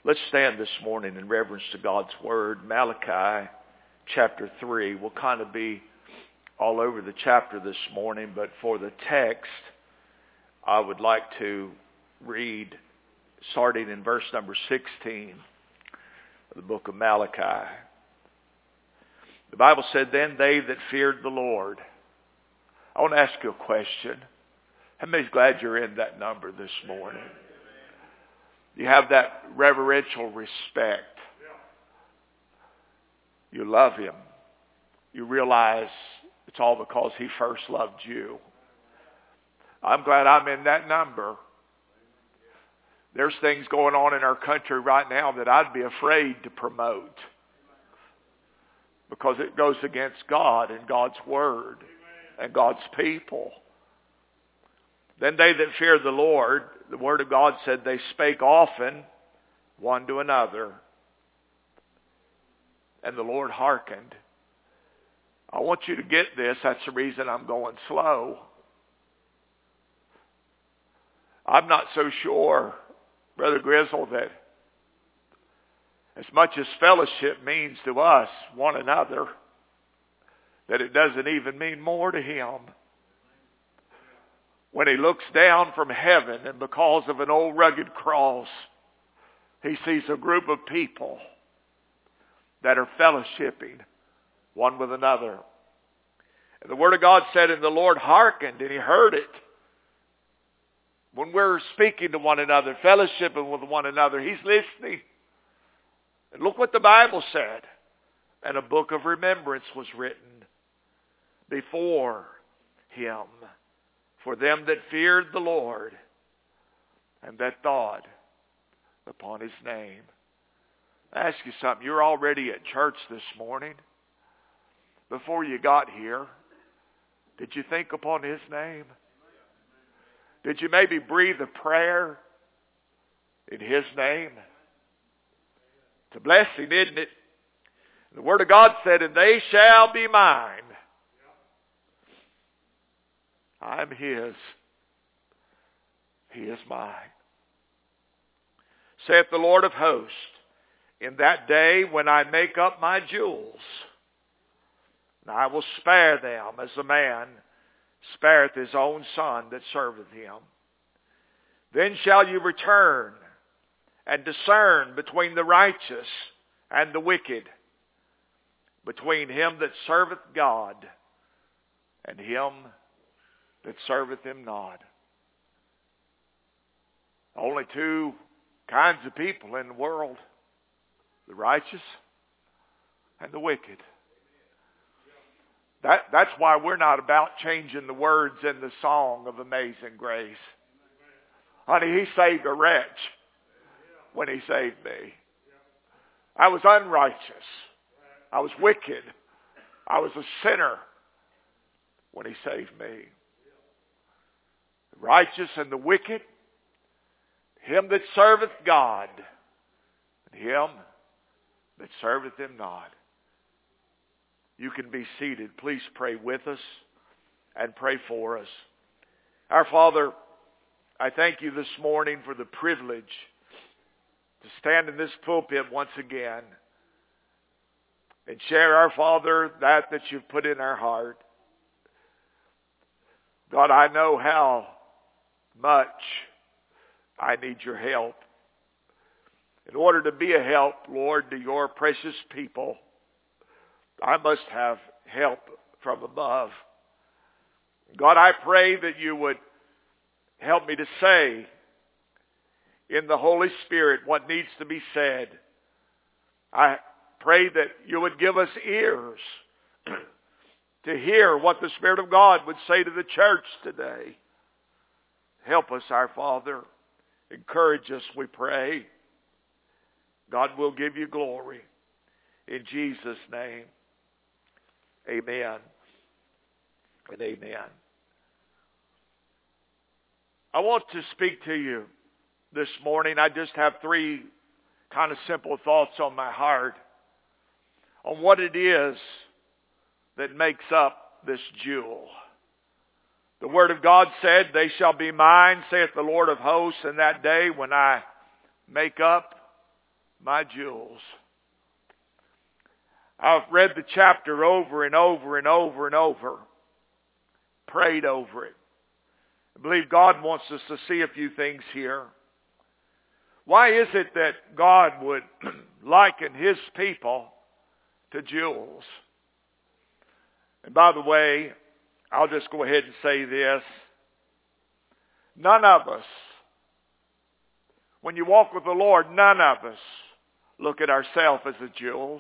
Let's stand this morning in reverence to God's Word. Malachi chapter 3. We'll kind of be all over the chapter this morning, but for the text, I would like to read, starting in verse number 16 of the book of Malachi. The Bible said, "Then they that feared the Lord." I want to ask you a question. How many's glad you're in that number this morning? You have that reverential respect. You love Him. You realize it's all because He first loved you. I'm glad I'm in that number. There's things going on in our country right now that I'd be afraid to promote because it goes against God and God's Word and God's people. Then they that feared the Lord, the Word of God said, they spake often one to another, and the Lord hearkened. I want you to get this. That's the reason I'm going slow. I'm not so sure, Brother Grizzle, that as much as fellowship means to us, one another, that it doesn't even mean more to Him. When He looks down from heaven and because of an old rugged cross, He sees a group of people that are fellowshipping one with another. And the Word of God said, and the Lord hearkened and He heard it. When we're speaking to one another, fellowshipping with one another, He's listening. And look what the Bible said. And a book of remembrance was written before Him for them that feared the Lord and that thought upon His name. I ask you something. You're already at church this morning. Before you got here, did you think upon His name? Did you maybe breathe a prayer in His name? It's a blessing, isn't it? The Word of God said, and they shall be mine. I'm His. He is mine. Saith the Lord of hosts, in that day when I make up my jewels, and I will spare them as a man spareth his own son that serveth him. Then shall you return and discern between the righteous and the wicked, between him that serveth God and him that serveth Him not. Only two kinds of people in the world: the righteous and the wicked. That's why we're not about changing the words in the song of Amazing Grace. Honey, He saved a wretch when He saved me. I was unrighteous. I was wicked. I was a sinner when He saved me. The righteous and the wicked, him that serveth God, and him that serveth Him not. You can be seated. Please pray with us and pray for us. Our Father, I thank You this morning for the privilege to stand in this pulpit once again and share, our Father, that You've put in our heart. God, I know how much I need Your help. In order to be a help, Lord, to Your precious people, I must have help from above. God, I pray that You would help me to say in the Holy Spirit what needs to be said. I pray that You would give us ears to hear what the Spirit of God would say to the church today. Help us, our Father. Encourage us, we pray. God will give You glory. In Jesus' name, amen and amen. I want to speak to you this morning. I just have three kind of simple thoughts on my heart on what it is that makes up this jewel. The Word of God said, they shall be mine, saith the Lord of hosts, in that day when I make up my jewels. I've read the chapter over and over and over and over. Prayed over it. I believe God wants us to see a few things here. Why is it that God would liken His people to jewels? And by the way, I'll just go ahead and say this. None of us, when you walk with the Lord, none of us look at ourselves as a jewel.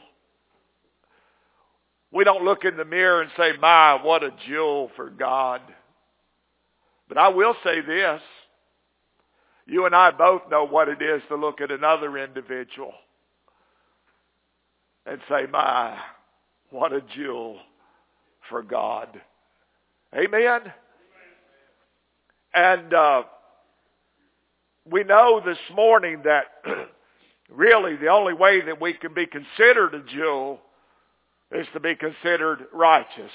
We don't look in the mirror and say, my, what a jewel for God. But I will say this. You and I both know what it is to look at another individual and say, my, what a jewel for God. Amen? And we know this morning that really the only way that we can be considered a jewel is to be considered righteous.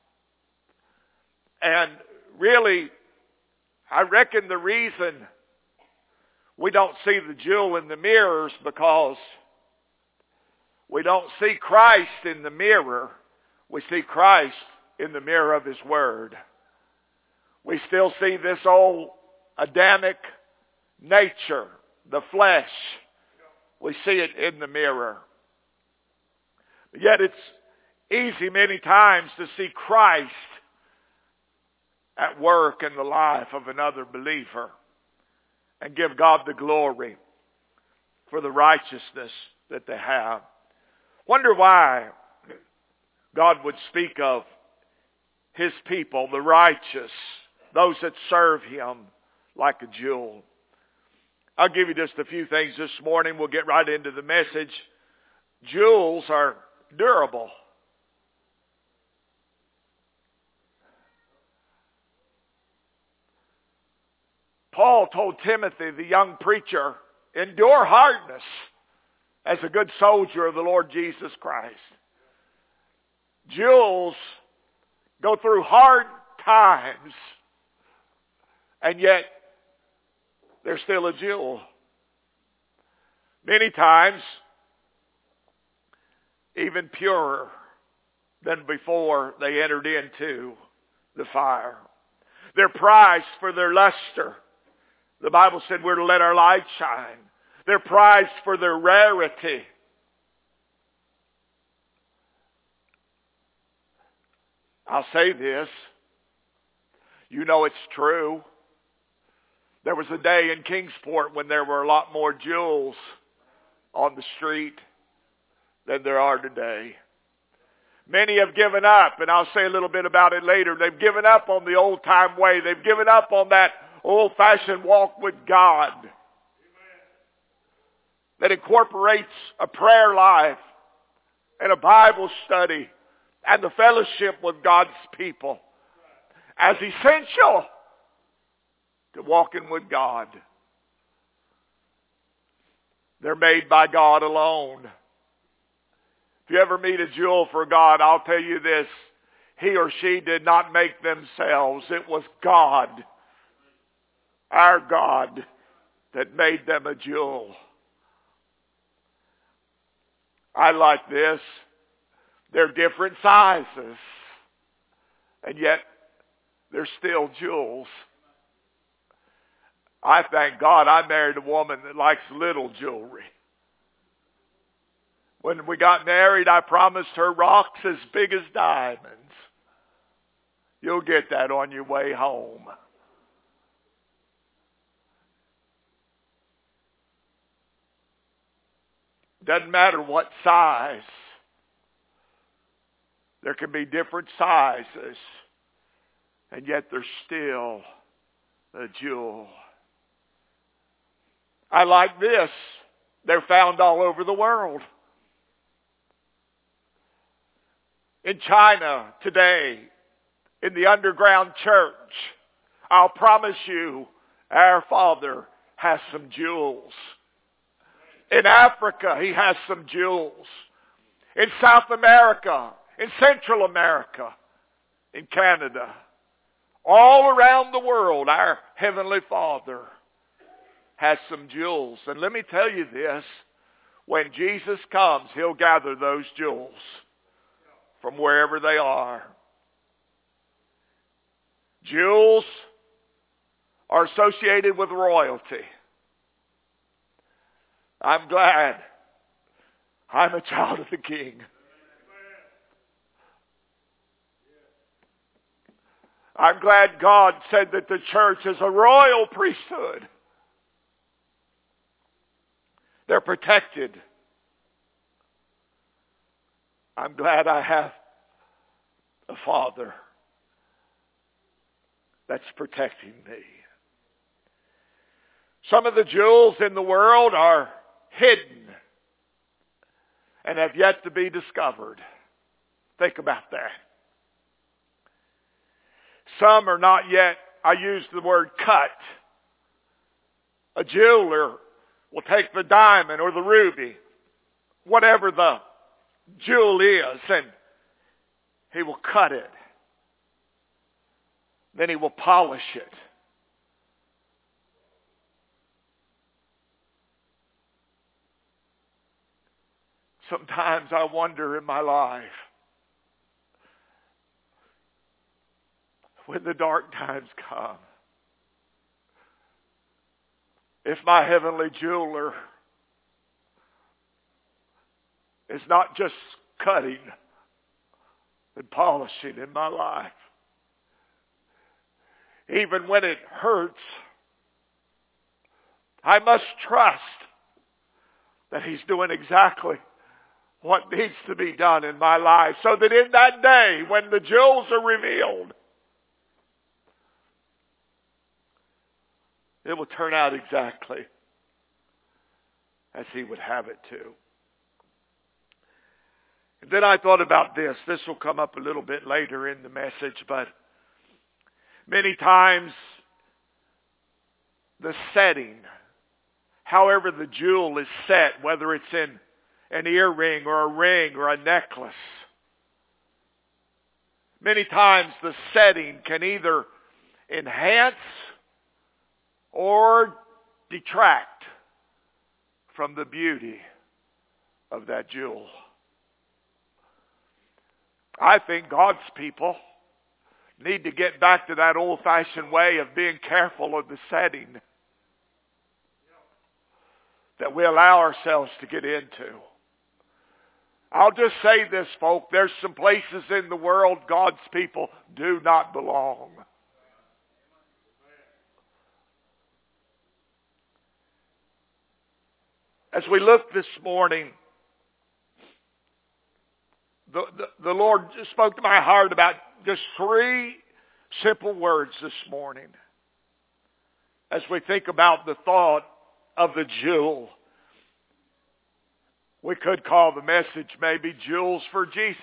And really, I reckon the reason we don't see the jewel in the mirrors because we don't see Christ in the mirror. We see Christ in the mirror of His Word. We still see this old Adamic nature, the flesh. We see it in the mirror. Yet it's easy many times to see Christ at work in the life of another believer and give God the glory for the righteousness that they have. Wonder why God would speak of His people, the righteous, those that serve Him, like a jewel. I'll give you just a few things this morning. We'll get right into the message. Jewels are durable. Paul told Timothy, the young preacher, endure hardness as a good soldier of the Lord Jesus Christ. Jewels go through hard times, and yet they're still a jewel. Many times, even purer than before they entered into the fire. They're prized for their luster. The Bible said we're to let our light shine. They're prized for their rarity. I'll say this. You know it's true. There was a day in Kingsport when there were a lot more jewels on the street than there are today. Many have given up, and I'll say a little bit about it later. They've given up on the old-time way. They've given up on that old-fashioned walk with God that incorporates a prayer life and a Bible study and the fellowship with God's people as essential to walking with God. They're made by God alone. If you ever meet a jewel for God, I'll tell you this. He or she did not make themselves. It was God, our God, that made them a jewel. I like this. They're different sizes, and yet they're still jewels. I thank God I married a woman that likes little jewelry. When we got married, I promised her rocks as big as diamonds. You'll get that on your way home. Doesn't matter what size. There can be different sizes, and yet they're still a jewel. I like this. They're found all over the world. In China today, in the underground church, I'll promise you, our Father has some jewels. In Africa, He has some jewels. In South America, in Central America, in Canada, all around the world, our Heavenly Father has some jewels. And let me tell you this, When Jesus comes, He'll gather those jewels from wherever they are. Jewels are associated with royalty. I'm glad I'm a child of the King. I'm glad God said that the church is a royal priesthood. They're protected. I'm glad I have a Father that's protecting me. Some of the jewels in the world are hidden and have yet to be discovered. Think about that. Some are not yet, I use the word cut. A jeweler will take the diamond or the ruby, whatever the jewel is, and he will cut it. Then he will polish it. Sometimes I wonder in my life, when the dark times come, if my heavenly jeweler is not just cutting and polishing in my life, even when it hurts, I must trust that He's doing exactly what needs to be done in my life, so that in that day when the jewels are revealed, it will turn out exactly as He would have it to. And then I thought about this. This will come up a little bit later in the message, but many times the setting, however the jewel is set, whether it's in an earring or a ring or a necklace, many times the setting can either enhance or detract from the beauty of that jewel. I think God's people need to get back to that old-fashioned way of being careful of the setting that we allow ourselves to get into. I'll just say this, folk. There's some places in the world God's people do not belong. As we look this morning, the Lord spoke to my heart about just 3 simple words this morning. As we think about the thought of the jewel, we could call the message maybe Jewels for Jesus.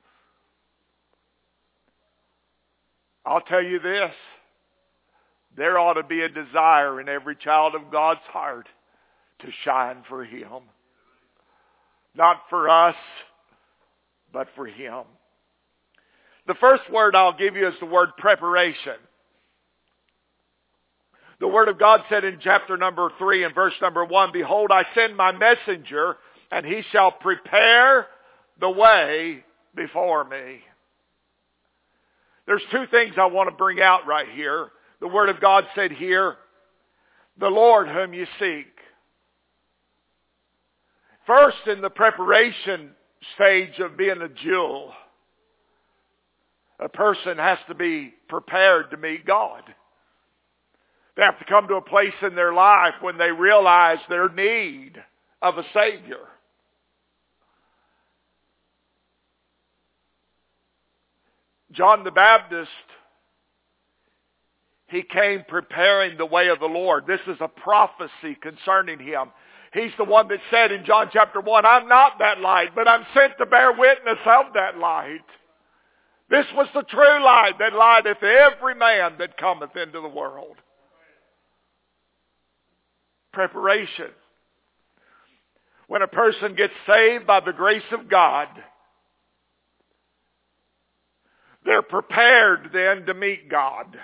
I'll tell you this, there ought to be a desire in every child of God's heart to shine for Him. Not for us, but for Him. The first word I'll give you is the word preparation. The Word of God said in chapter number 3 and verse number 1, "Behold, I send my messenger, and he shall prepare the way before me." There's 2 things I want to bring out right here. The Word of God said here, "The Lord whom you seek." First, in the preparation stage of being a jewel, a person has to be prepared to meet God. They have to come to a place in their life when they realize their need of a Savior. John the Baptist, he came preparing the way of the Lord. This is a prophecy concerning him. He's the one that said in John chapter 1, "I'm not that light, but I'm sent to bear witness of that light. This was the true light that lighteth every man that cometh into the world." Preparation. When a person gets saved by the grace of God, they're prepared then to meet God.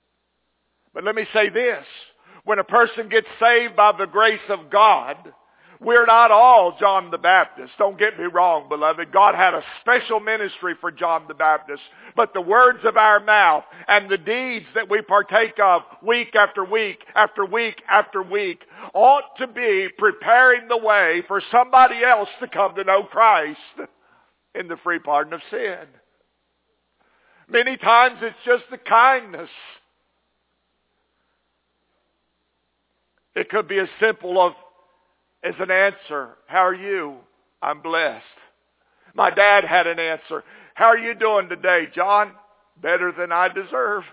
But let me say this. When a person gets saved by the grace of God, We're not all John the Baptist. Don't get me wrong, beloved. God had a special ministry for John the Baptist. But the words of our mouth and the deeds that we partake of week after week after week after week ought to be preparing the way for somebody else to come to know Christ in the free pardon of sin. Many times it's just the kindness. It could be as simple as an answer. How are you? I'm blessed. My dad had an answer. How are you doing today, John? Better than I deserve.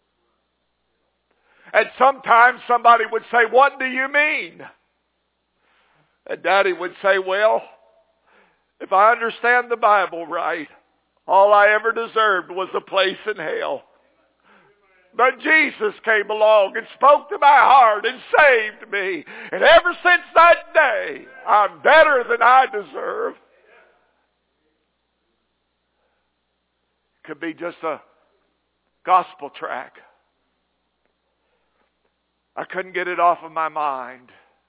And sometimes somebody would say, what do you mean? And Daddy would say, well, if I understand the Bible right, all I ever deserved was a place in hell. But Jesus came along and spoke to my heart and saved me. And ever since that day, I'm better than I deserve. Could be just a gospel track. I couldn't get it off of my mind.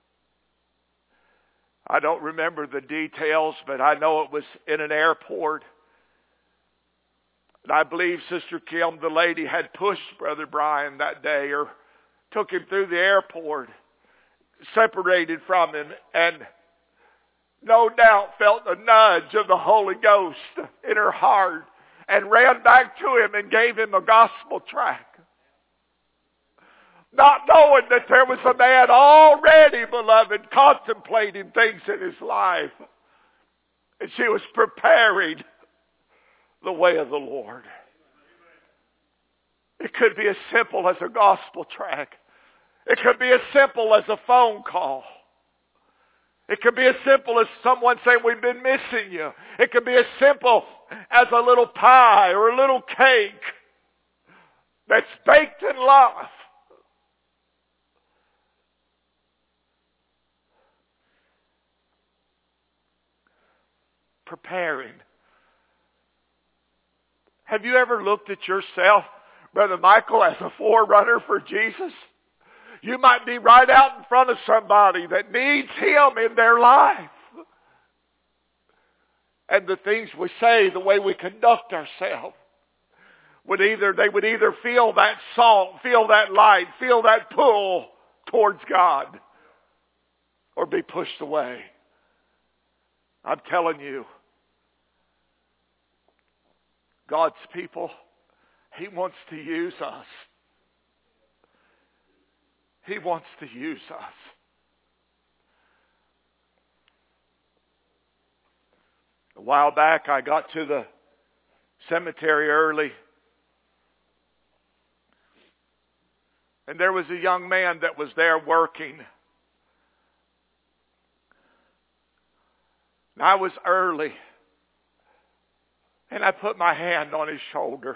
I don't remember the details, but I know it was in an airport. And I believe Sister Kim, the lady, had pushed Brother Brian that day or took him through the airport, separated from him, and no doubt felt a nudge of the Holy Ghost in her heart and ran back to him and gave him a gospel tract. Not knowing that there was a man already, beloved, contemplating things in his life. And she was preparing the way of the Lord. It could be as simple as a gospel tract. It could be as simple as a phone call. It could be as simple as someone saying, we've been missing you. It could be as simple as a little pie or a little cake that's baked in love. Preparing. Have you ever looked at yourself, Brother Michael, as a forerunner for Jesus? You might be right out in front of somebody that needs Him in their life. And the things we say, the way we conduct ourselves, they would either feel that salt, feel that light, feel that pull towards God, or be pushed away. I'm telling you, God's people, He wants to use us. He wants to use us. A while back, I got to the cemetery early, and there was a young man that was there working. And I was early, and I put my hand on his shoulder.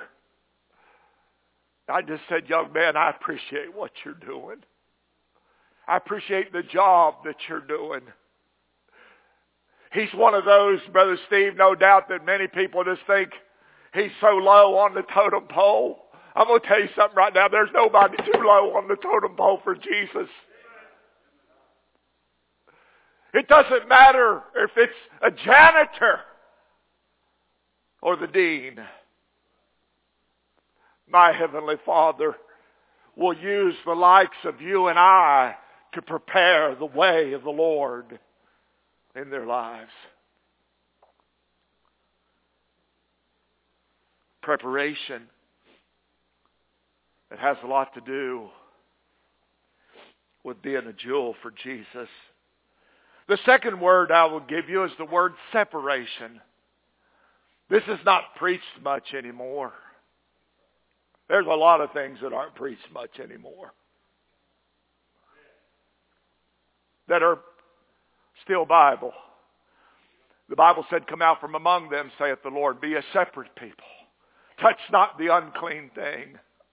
I just said, young man, I appreciate what you're doing. I appreciate the job that you're doing. He's one of those, Brother Steve, no doubt that many people just think he's so low on the totem pole. I'm going to tell you something right now. There's nobody too low on the totem pole for Jesus. It doesn't matter if it's a janitor or the dean. My Heavenly Father will use the likes of you and I to prepare the way of the Lord in their lives. Preparation. It has a lot to do with being a jewel for Jesus. The second word I will give you is the word separation. This is not preached much anymore. There's a lot of things that aren't preached much anymore, that are still Bible. The Bible said, come out from among them, saith the Lord, be a separate people. Touch not the unclean thing.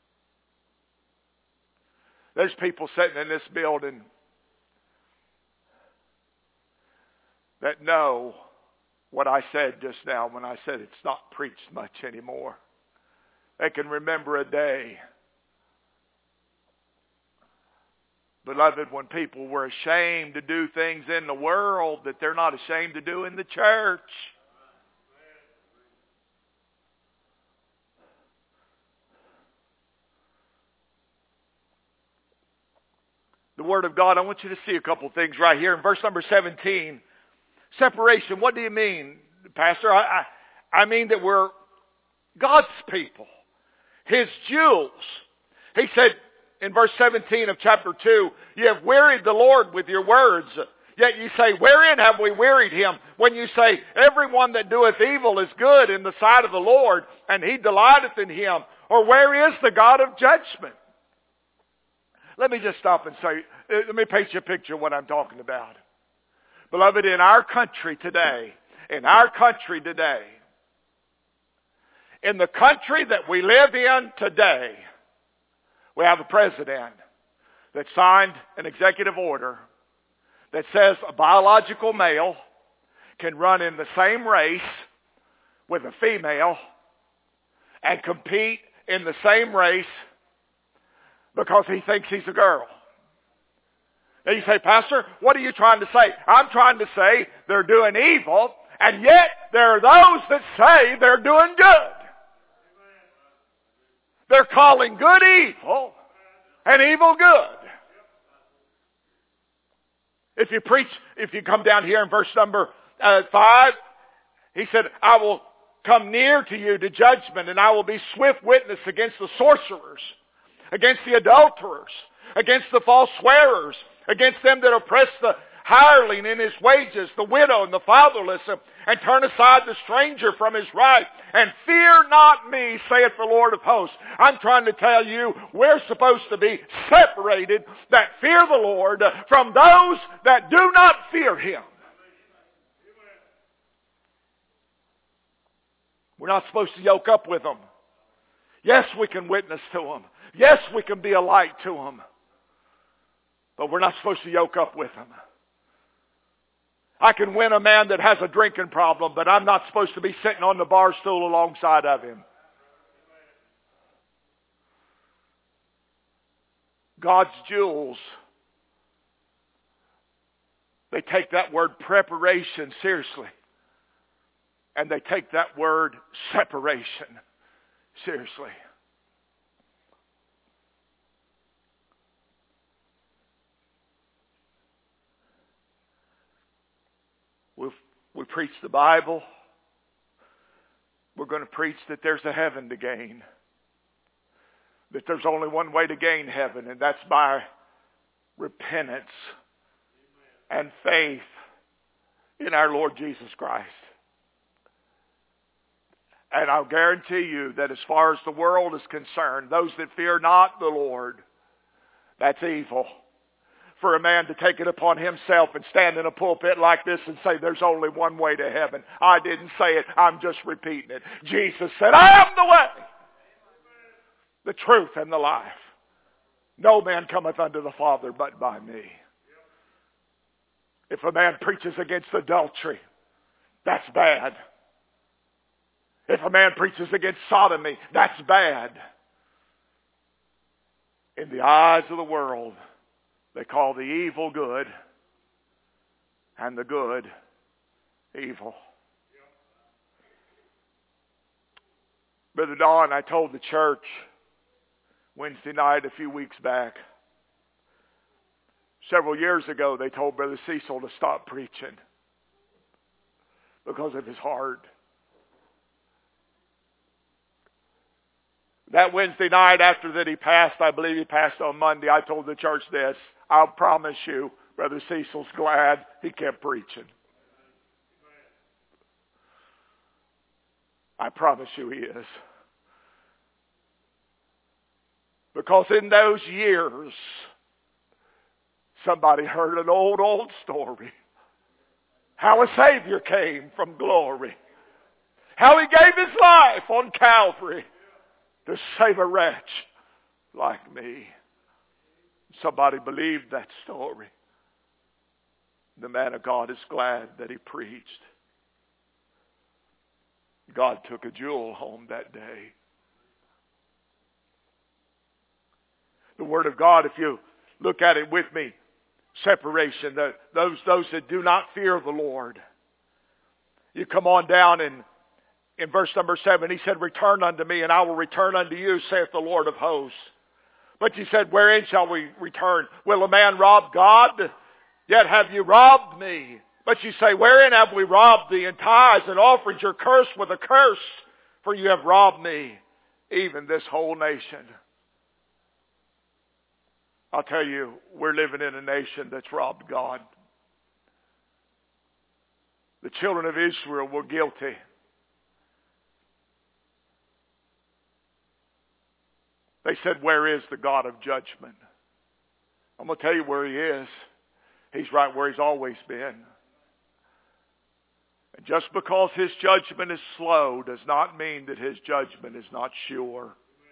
There's people sitting in this building that know what I said just now when I said it's not preached much anymore. They can remember a day Beloved, when people were ashamed to do things in the world that they're not ashamed to do in the church. The Word of God, I want you to see a couple things right here. In verse number 17, separation. What do you mean, Pastor? I mean that we're God's people, His jewels. He said in verse 17 of chapter 2, you have wearied the Lord with your words. Yet you say, wherein have we wearied Him? When you say, everyone that doeth evil is good in the sight of the Lord, and He delighteth in him. Or where is the God of judgment? Let me just stop and say, let me paint you a picture of what I'm talking about. Beloved, in our country today, in the country that we live in today, we have a president that signed an executive order that says a biological male can run in the same race with a female and compete in the same race because he thinks he's a girl. Now you say, Pastor, what are you trying to say? I'm trying to say they're doing evil, and yet there are those that say they're doing good. They're calling good evil and evil good. If you come down here in verse number 5, he said, I will come near to you to judgment, and I will be swift witness against the sorcerers, against the adulterers, against the false swearers, against them that oppress the hireling in his wages, the widow and the fatherless, and turn aside the stranger from his right. And fear not me, saith the Lord of hosts. I'm trying to tell you, we're supposed to be separated that fear the Lord from those that do not fear Him. We're not supposed to yoke up with them. Yes, we can witness to them. Yes, we can be a light to them. But we're not supposed to yoke up with them. I can win a man that has a drinking problem, but I'm not supposed to be sitting on the bar stool alongside of him. God's jewels, they take that word preparation seriously. And they take that word separation seriously. We preach the Bible. We're going to preach that there's a heaven to gain. That there's only one way to gain heaven, and that's by repentance and faith in our Lord Jesus Christ. And I'll guarantee you that as far as the world is concerned, those that fear not the Lord, that's evil. For a man to take it upon himself and stand in a pulpit like this and say there's only one way to heaven. I didn't say it, I'm just repeating it. Jesus said, I am the way, the truth, and the life. No man cometh unto the Father but by me. If a man preaches against adultery, that's bad. If a man preaches against sodomy, that's bad. In the eyes of the world, they call the evil good and the good evil. Brother Don, I told the church Wednesday night a few weeks back. Several years ago, they told Brother Cecil to stop preaching because of his heart. That Wednesday night after that he passed, I believe he passed on Monday, I told the church this. I'll promise you, Brother Cecil's glad he kept preaching. I promise you he is. Because in those years, somebody heard an old story. How a Savior came from glory. How He gave His life on Calvary to save a wretch like me. Somebody believed that story. The man of God is glad that he preached. God took a jewel home that day. The Word of God, if you Look at it with me. Separation. Those that do not fear the Lord. You come on down in verse number 7. He said, return unto me, and I will return unto you, saith the Lord of hosts. But you said, wherein shall we return? Will a man rob God? Yet have you robbed me. But you say, wherein have we robbed thee? In tithes and offerings you're cursed with a curse, for you have robbed me, even this whole nation. I'll tell you, we're living in a nation that's robbed God. The children of Israel were guilty. They said, where is the God of judgment? I'm going to tell you where he is. He's right where he's always been. And just because his judgment is slow does not mean that his judgment is not sure.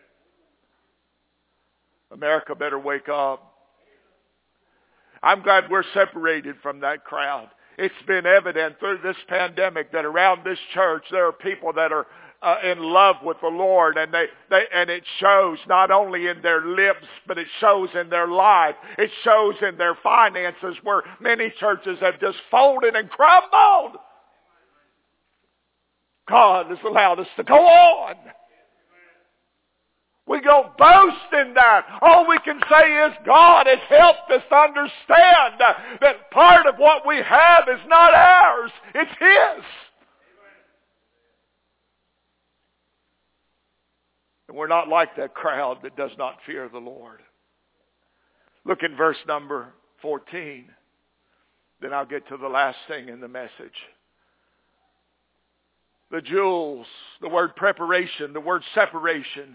America better wake up. I'm glad we're separated from that crowd. It's been evident through this pandemic that around this church there are people that are in love with the Lord, and and it shows not only in their lips, but it shows in their life. It shows in their finances, where many churches have just folded and crumbled. God has allowed us to go on. We don't boast in that. All we can say is God has helped us understand that part of what we have is not ours. It's His. And we're not like that crowd that does not fear the Lord. Look in verse number 14. Then I'll get to the last thing in the message. The jewels, the word preparation, the word separation.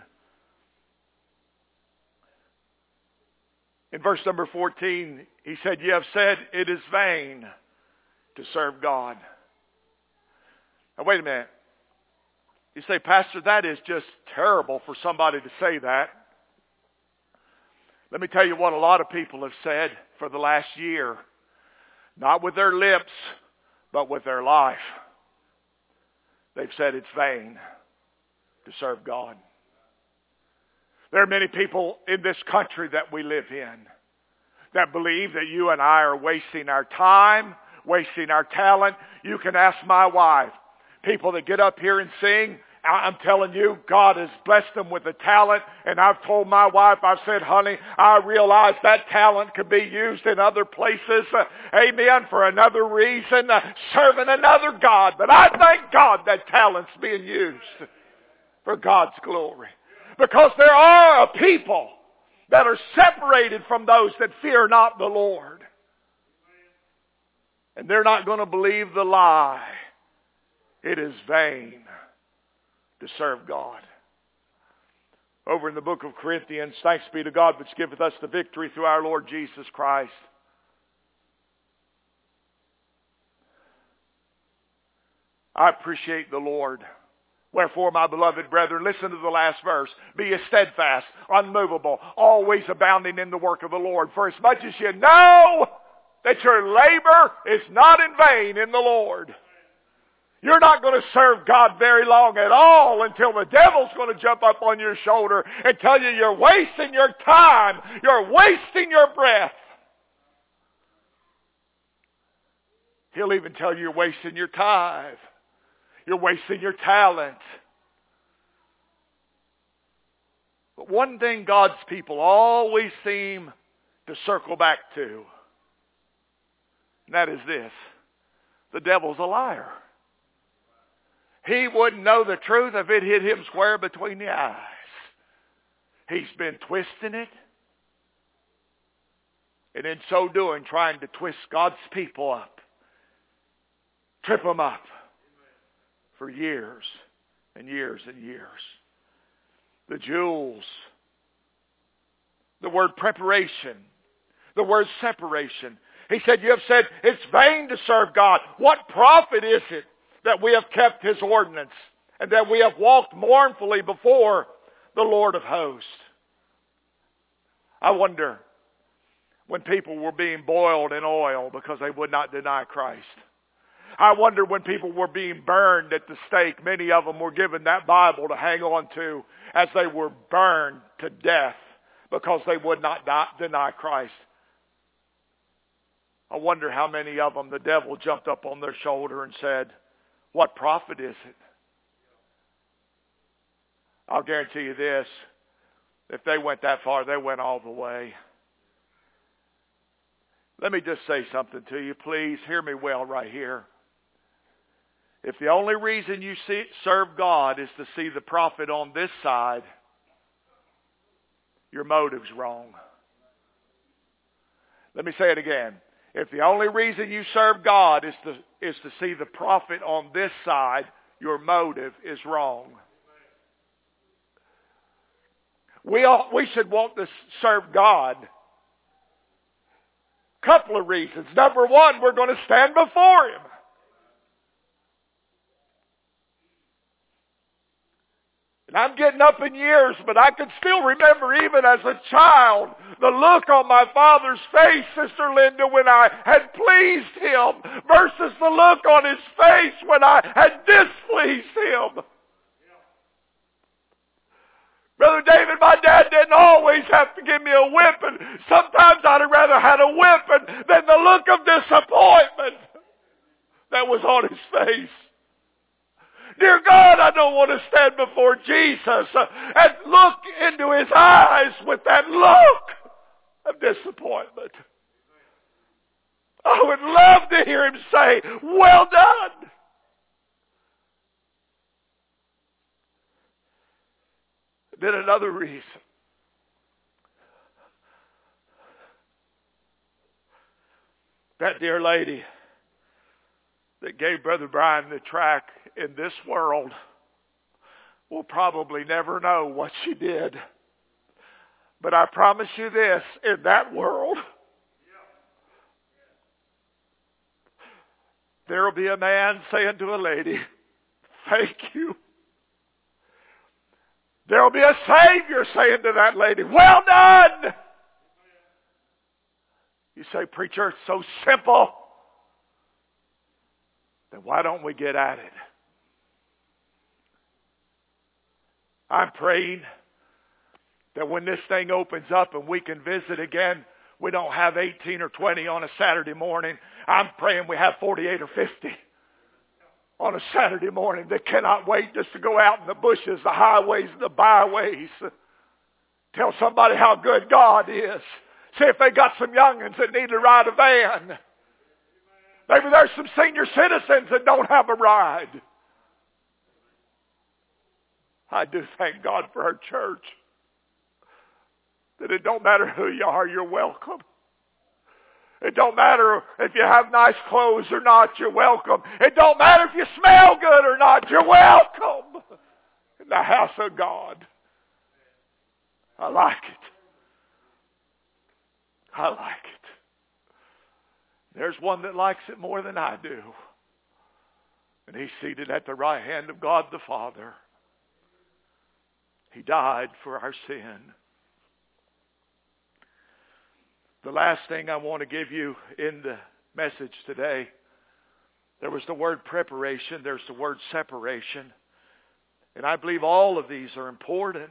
In verse number 14, he said, "You have said it is vain to serve God." Now wait a minute. You say, "Pastor, that is just terrible for somebody to say that." Let me tell you what a lot of people have said for the last year. Not with their lips, but with their life. They've said it's vain to serve God. There are many people in this country that we live in that believe that you and I are wasting our time, wasting our talent. You can ask my wife. People that get up here and sing, I'm telling you, God has blessed them with a talent. And I've told my wife, I've said, honey, I realize that talent could be used in other places. Amen. For another reason, serving another God. But I thank God that talent's being used for God's glory. Because there are a people that are separated from those that fear not the Lord. And they're not going to believe the lie. It is vain to serve God. Over in the book of Corinthians, thanks be to God which giveth us the victory through our Lord Jesus Christ. I appreciate the Lord. Wherefore, my beloved brethren, listen to the last verse. Be ye steadfast, unmovable, always abounding in the work of the Lord. For as much as you know that your labor is not in vain in the Lord. You're not going to serve God very long at all until the devil's going to jump up on your shoulder and tell you you're wasting your time. You're wasting your breath. He'll even tell you you're wasting your tithe. You're wasting your talent. But one thing God's people always seem to circle back to, and that is this: the devil's a liar. He wouldn't know the truth if it hit him square between the eyes. He's been twisting it, and in so doing trying to twist God's people up, trip them up for years and years and years. The jewels, the word preparation, the word separation. He said, you have said it's vain to serve God. What profit is it that we have kept His ordinance and that we have walked mournfully before the Lord of hosts? I wonder when people were being boiled in oil because they would not deny Christ. I wonder when people were being burned at the stake. Many of them were given that Bible to hang on to as they were burned to death because they would not deny Christ. I wonder how many of them the devil jumped up on their shoulder and said, what profit is it? I'll guarantee you this. If they went that far, they went all the way. Let me just say something to you. Please hear me well right here. If the only reason you serve God is to see the profit on this side, your motive's wrong. Let me say it again. If the only reason you serve God is to see the profit on this side, your motive is wrong. We should want to serve God. Couple of reasons. Number one, we're going to stand before Him. And I'm getting up in years, but I can still remember even as a child, the look on my father's face, Sister Linda, when I had pleased Him versus the look on his face when I had displeased Him. Brother David, my dad didn't always have to give me a whipping. Sometimes I'd have rather had a whipping than the look of disappointment that was on his face. Dear God, I don't want to stand before Jesus and look into His eyes with that look of disappointment. I would love to hear Him say, well done. Then another reason. That dear lady that gave Brother Brian the tract in this world will probably never know what she did. But I promise you this, in that world, there will be a man saying to a lady, thank you. There will be a Savior saying to that lady, well done. You say, preacher, it's so simple. Then why don't we get at it? I'm praying that when this thing opens up and we can visit again, we don't have 18 or 20 on a Saturday morning. I'm praying we have 48 or 50 on a Saturday morning that cannot wait just to go out in the bushes, the highways, the byways. Tell somebody how good God is. See if they got some young'uns that need to ride a van. Maybe there's some senior citizens that don't have a ride. I do thank God for our church. That it don't matter who you are, you're welcome. It don't matter if you have nice clothes or not, you're welcome. It don't matter if you smell good or not, you're welcome in the house of God. I like it. I like it. There's one that likes it more than I do. And He's seated at the right hand of God the Father. He died for our sin. The last thing I want to give you in the message today, there was the word preparation, there's the word separation. And I believe all of these are important.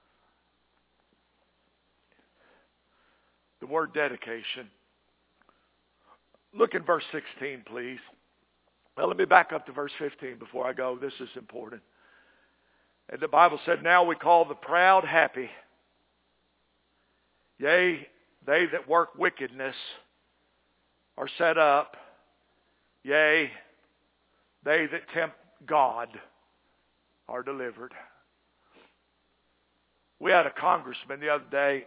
The word dedication. Look in verse 16, please. Well, let me back up to verse 15 before I go. This is important. And the Bible said, now we call the proud happy. Yea, they that work wickedness are set up. Yea, they that tempt God are delivered. We had a congressman the other day.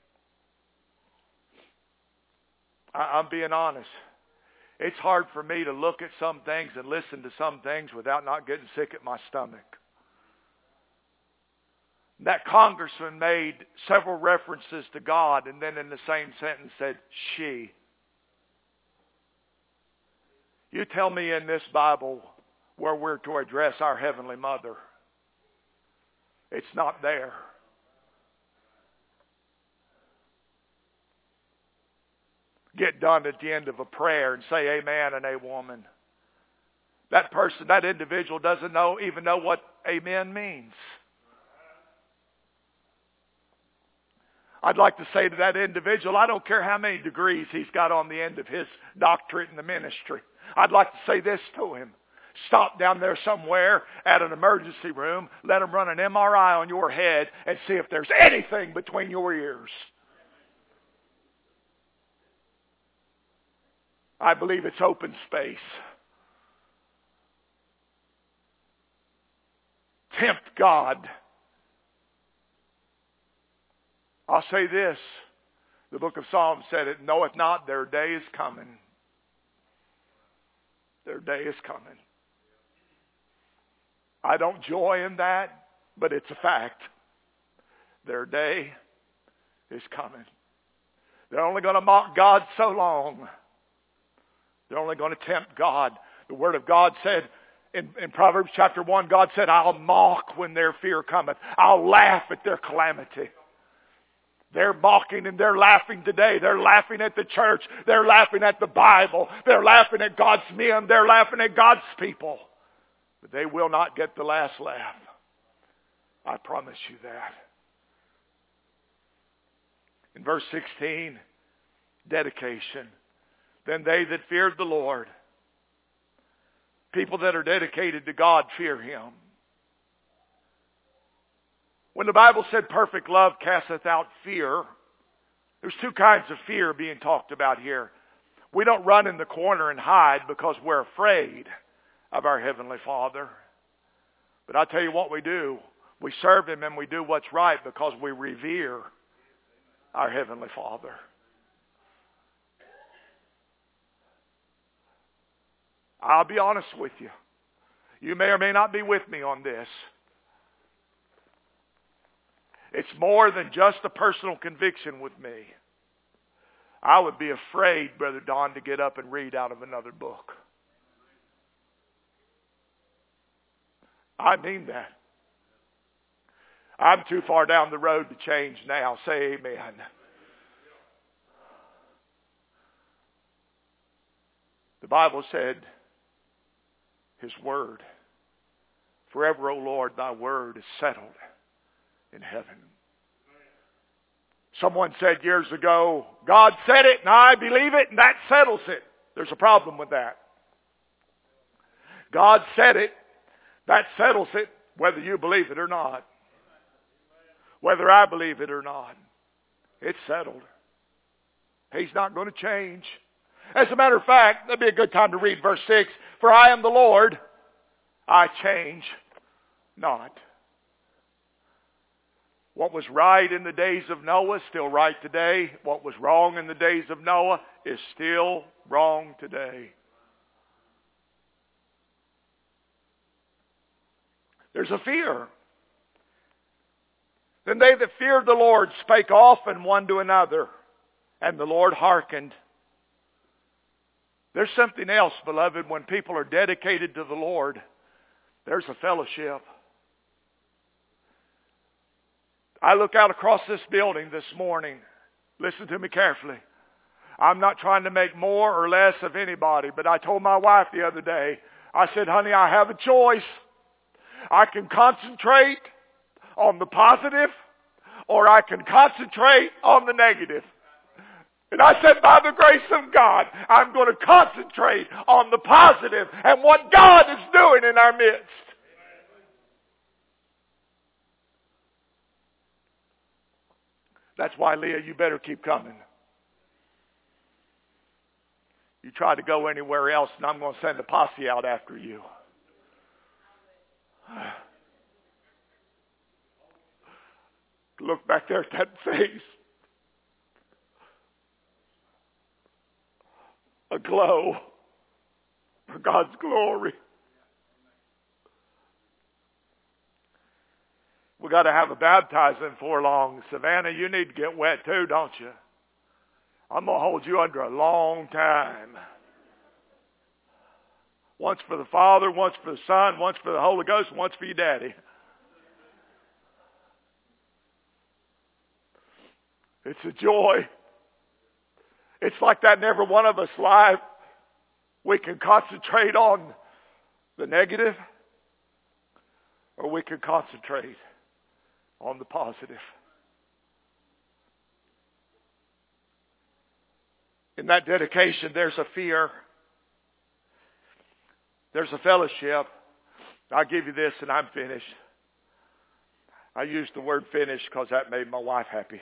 I'm being honest. It's hard for me to look at some things and listen to some things without not getting sick at my stomach. That congressman made several references to God and then in the same sentence said, she. You tell me in this Bible where we're to address our Heavenly Mother. It's not there. Get done at the end of a prayer and say amen and a woman. That person, that individual doesn't even know what amen means. I'd like to say to that individual, I don't care how many degrees he's got on the end of his doctorate in the ministry. I'd like to say this to him. Stop down there somewhere at an emergency room. Let them run an MRI on your head and see if there's anything between your ears. I believe it's open space. Tempt God. I'll say this. The book of Psalms said it, knoweth not their day is coming. Their day is coming. I don't joy in that, but it's a fact. Their day is coming. They're only going to mock God so long. They're only going to tempt God. The Word of God said in Proverbs chapter 1, God said, I'll mock when their fear cometh. I'll laugh at their calamity. They're mocking and they're laughing today. They're laughing at the church. They're laughing at the Bible. They're laughing at God's men. They're laughing at God's people. But they will not get the last laugh. I promise you that. In verse 16, dedication. Then they that feared the Lord. People that are dedicated to God fear Him. When the Bible said perfect love casteth out fear, there's two kinds of fear being talked about here. We don't run in the corner and hide because we're afraid of our Heavenly Father. But I'll tell you what we do. We serve Him and we do what's right because we revere our Heavenly Father. I'll be honest with you. You may or may not be with me on this. It's more than just a personal conviction with me. I would be afraid, Brother Don, to get up and read out of another book. I mean that. I'm too far down the road to change now. Say amen. The Bible said, His Word, forever, O Lord, Thy Word is settled in heaven. Someone said years ago, God said it and I believe it and that settles it. There's a problem with that. God said it, that settles it, whether you believe it or not. Whether I believe it or not. It's settled. He's not going to change. As a matter of fact, that'd be a good time to read verse 6. For I am the Lord, I change not. What was right in the days of Noah is still right today. What was wrong in the days of Noah is still wrong today. There's a fear. Then they that feared the Lord spake often one to another, and the Lord hearkened. There's something else, beloved, when people are dedicated to the Lord, there's a fellowship. I look out across this building this morning. Listen to me carefully. I'm not trying to make more or less of anybody, but I told my wife the other day, I said, honey, I have a choice. I can concentrate on the positive or I can concentrate on the negative. And I said, by the grace of God, I'm going to concentrate on the positive and what God is doing in our midst. That's why, Leah, you better keep coming. You try to go anywhere else, and I'm going to send a posse out after you. Look back there at that face. A glow for God's glory. We got to have a baptizing before long. Savannah, you need to get wet too, don't you? I'm going to hold you under a long time. Once for the Father, once for the Son, once for the Holy Ghost, once for your daddy. It's a joy. It's like that in every one of us life. We can concentrate on the negative, or we can concentrate on the positive. In that dedication, there's a fear. There's a fellowship. I'll give you this and I'm finished. I used the word finished because that made my wife happy.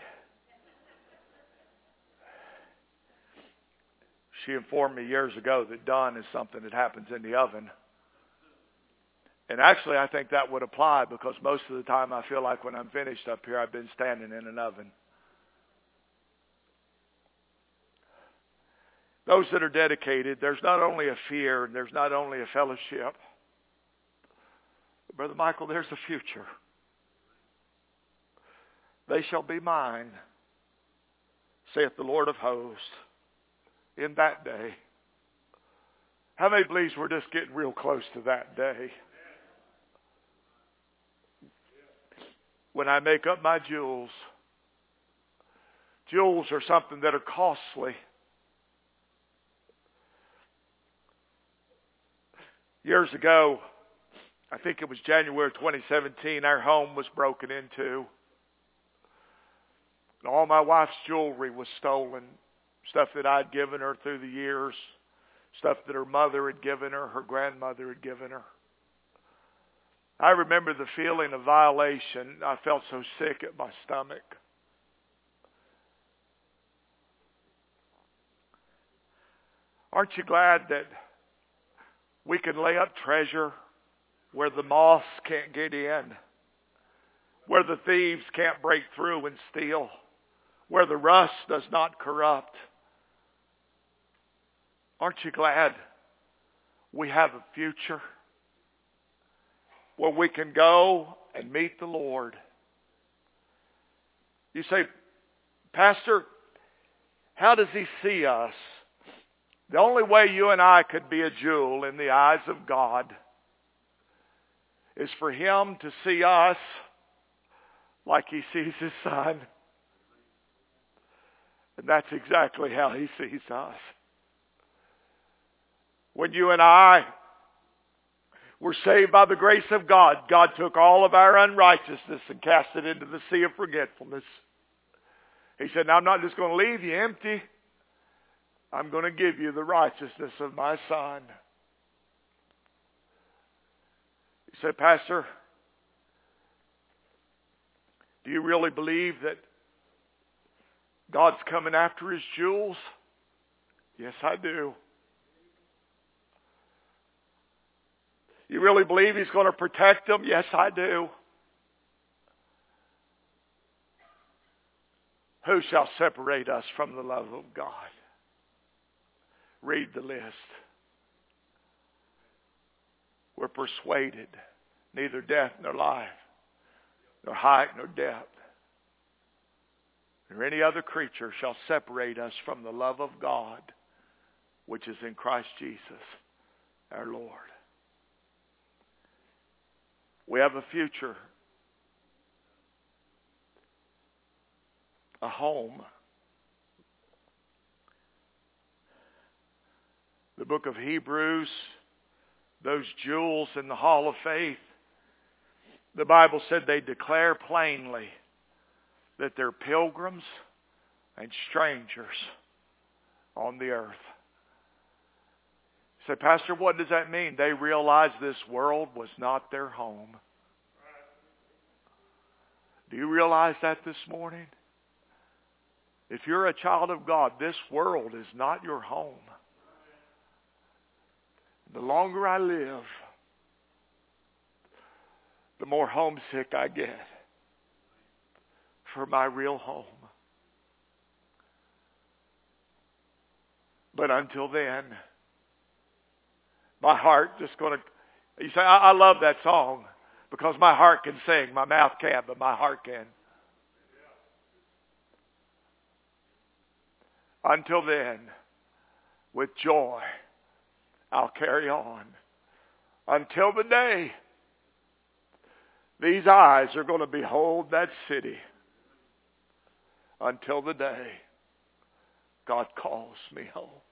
She informed me years ago that done is something that happens in the oven. And actually, I think that would apply because most of the time I feel like when I'm finished up here, I've been standing in an oven. Those that are dedicated, there's not only a fear and there's not only a fellowship. Brother Michael, there's a future. They shall be mine, saith the Lord of hosts, in that day. How many believes we're just getting real close to that day? When I make up my jewels. Jewels are something that are costly. Years ago, I think it was January 2017, our home was broken into. All my wife's jewelry was stolen. Stuff that I'd given her through the years. Stuff that her mother had given her, her grandmother had given her. I remember the feeling of violation. I felt so sick at my stomach. Aren't you glad that we can lay up treasure where the moths can't get in, where the thieves can't break through and steal, where the rust does not corrupt? Aren't you glad we have a future where we can go and meet the Lord? You say, Pastor, how does he see us? The only way you and I could be a jewel in the eyes of God is for him to see us like he sees his son. And that's exactly how he sees us. When you and I were saved by the grace of God, God took all of our unrighteousness and cast it into the sea of forgetfulness. He said, now I'm not just going to leave you empty. I'm going to give you the righteousness of my Son. He said, Pastor, do you really believe that God's coming after his jewels? Yes, I do. You really believe he's going to protect them? Yes, I do. Who shall separate us from the love of God? Read the list. We're persuaded neither death nor life, nor height nor depth, nor any other creature shall separate us from the love of God, which is in Christ Jesus, our Lord. We have a future, a home. The book of Hebrews, those jewels in the hall of faith, the Bible said they declare plainly that they're pilgrims and strangers on the earth. You say, Pastor, what does that mean? They realized this world was not their home. Do you realize that this morning? If you're a child of God, this world is not your home. The longer I live, the more homesick I get for my real home. But until then, my heart just going to... You say, I love that song because my heart can sing. My mouth can't, but my heart can. Until then, with joy, I'll carry on. Until the day these eyes are going to behold that city. Until the day God calls me home.